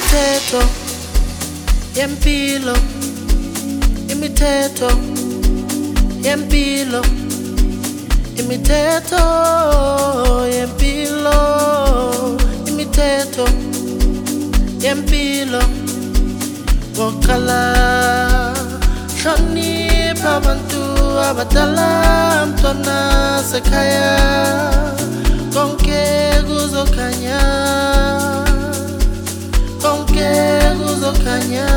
Imithetho yempilo, imithetho yempilo, imithetho yempilo, imithetho yempilo. Wokala hlonipha abantu abadala, mntwana sekhaya konke kuzokhanya, konke kuzokhanya.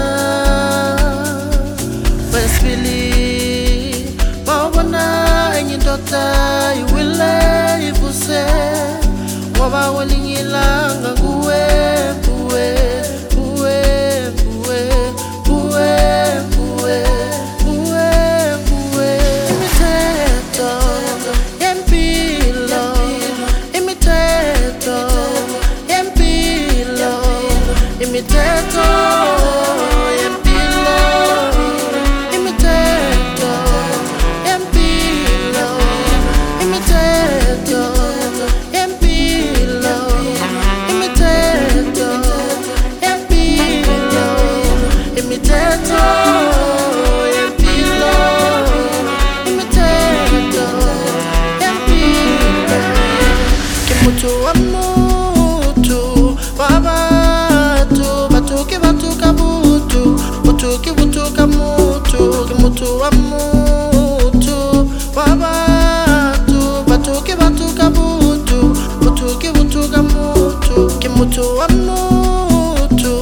Wesibili mawubona enye indoda iwile ivuse, ngoba kwelinye ilanga kuwe kuwe kuwe kuwe kuwe kuwe kuwe kuwe. Imithetho yempilo, imithetho yempilo, imithetho yempilo, imithetho yempilo, imithetho yempilo, imithetho yempilo, imithetho yempilo, imithetho yempilo. Kimutu wa mutu wabatu, batuki batuka butu, butuki butuka mutu. Kimutu wa mutu wabatu, batuki batuka butu, butuki butuka mutu. Kimutu wa mutu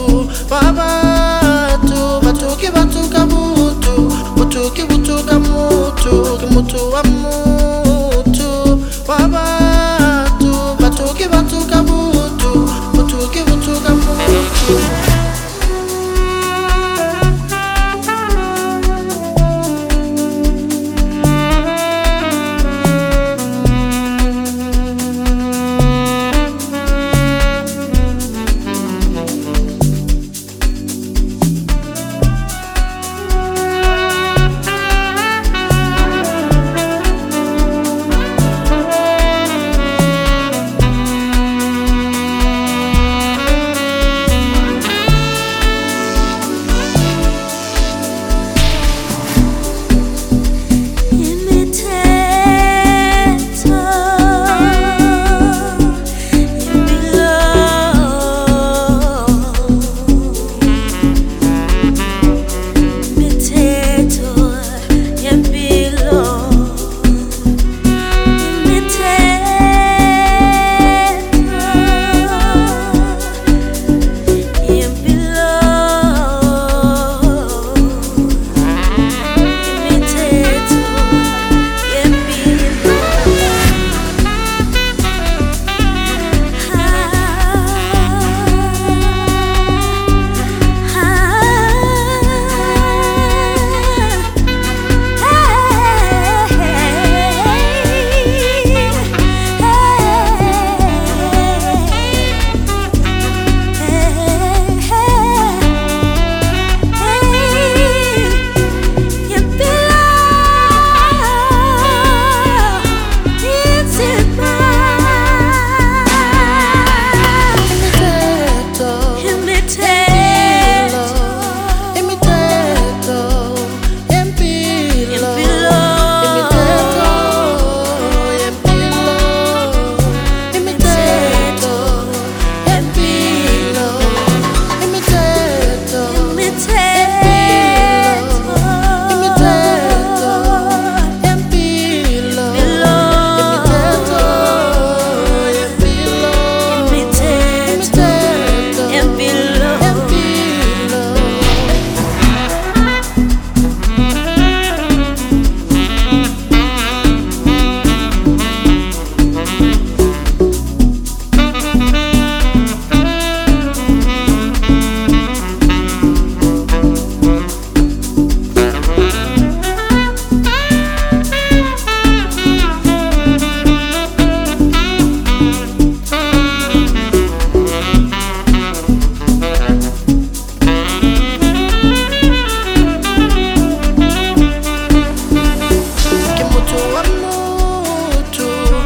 wabatu, batuki batuka butu, butuki butuka mutu. Kimutu wa mutu wabatu, batuki batuka butu, butuki butuka mutu.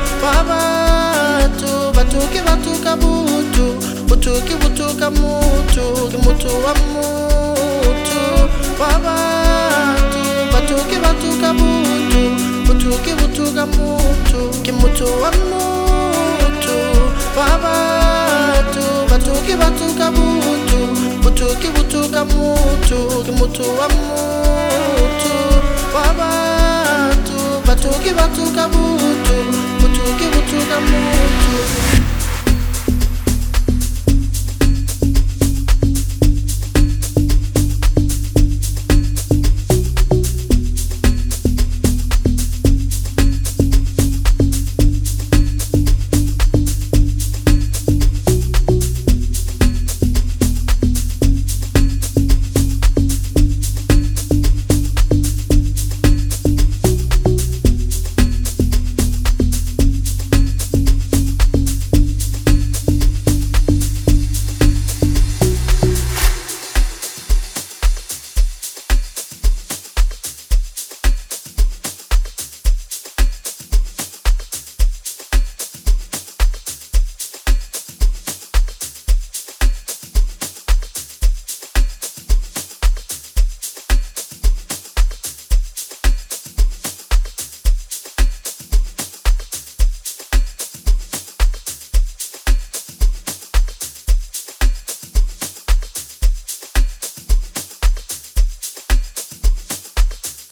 Butuki butuka mutu, mutu, ke mutu wa mutu, wa bantu, batuke batuka mutu, butuke butuka mutu, ke mutu wa mutu, wa bantu, batuke batuka mutu, butuke butuka mutu, ke mutu wa mutu, wa bantu, batuke batuka mutu, butuke butuka mutu.